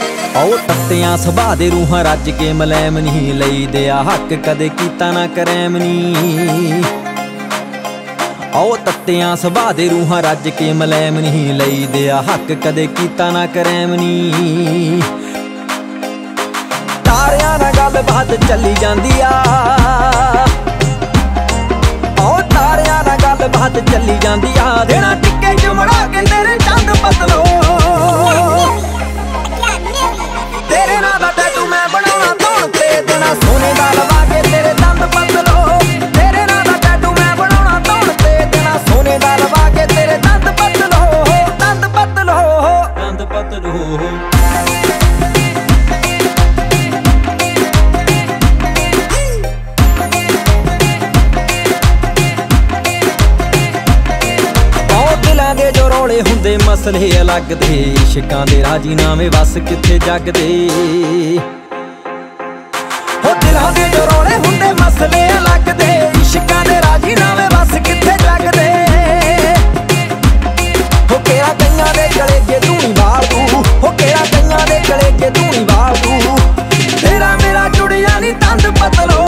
आओ तत्तियां सुभा दे रूहां रज के मलैम नहीं लई दिया हक कदे कीता ना करैम नी। आओ तत्तियां सुभा दे रूहां रज के मलैम नहीं लई दिया हक कदे कीता ना करैम नी। तारियां नाल गलबात चली जांदी आ, आओ तारियां नाल गलबात चली जांदी आ। देना टिक्के जुमड़ा के तेरे चंद बदलो, तेरे नाल दा टैटू मैं बनाउणा धौण ते देना सोने दा लवा के तेरे दंद बदलो। तेरे नाल दा टैटू मैं बनाउणा धौण ते देना सोने दा लवा के तेरे दंद बदलो, दंद बदलो, दंद बदलो। जो रौले हुंदे मसले अलग दे, इश्कां दे राजीनामे वस किथे जग दे। हो दिलां दे जो रौले हुंदे मसले अलग दे, इश्कां दे राजीनामे वस किथे जग दे। हो केड़ा कईयां दे गले जे तू नहीं बाल तू, हो केड़ा कईयां दे गले जे तू नहीं बाल तू। तेरा मेरा जुड़िया नहीं तंद बदलो,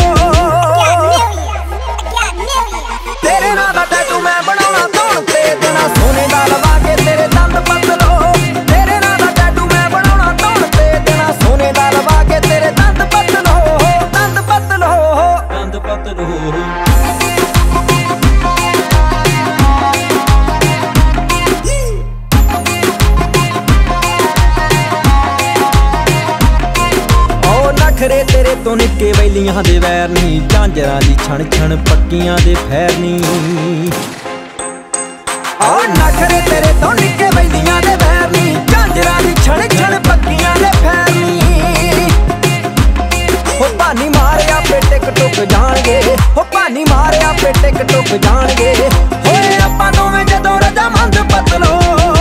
तेरे नाल दा टैटू मैं बनाउणा धौण ते देना सोने दा लवा के तेरे दंद बदलो। तेरे नाल दा टैटू मैं बनाउणा धौण ते देना सोने दा लवा के तेरे दंद बदलो, दंद बदलो, दंद बदलो। नखरे तेरे तो निक्के वैलियां दे वैर नी, झांजरां दी छण छण पक्कियां दे फैर नी। ओ नखरे तेरे तो निक्के वैलियां दे वैर नी, झांजरां दी छण छण पक्कियां दे फैर नी। हो भानी मारिया पे टिक टुक जाणगे, हो भानी मारिया पे टिक टुक जाणगे। होए आपां दोवें जदों रजामंद बदलो,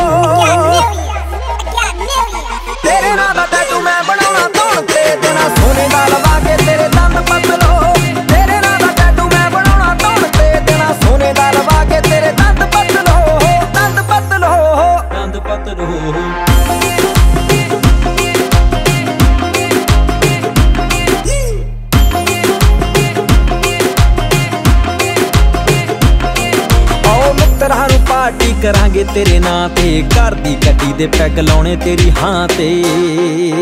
तेरे नाल दा टैटू मैं बनाउणा धौण ते देना सोने दा लवा के तेरे दंद बदलो। तेरे नाल दा टैटू मैं बनाउणा धौण ते देना सोने दा लवा के तेरे दंद बदलो, दंद बदलो, दंद बदलो। पार्टी करांगे तेरे नां ते, घर दी गड्डी दे पैग लाउणे तेरी हां ते।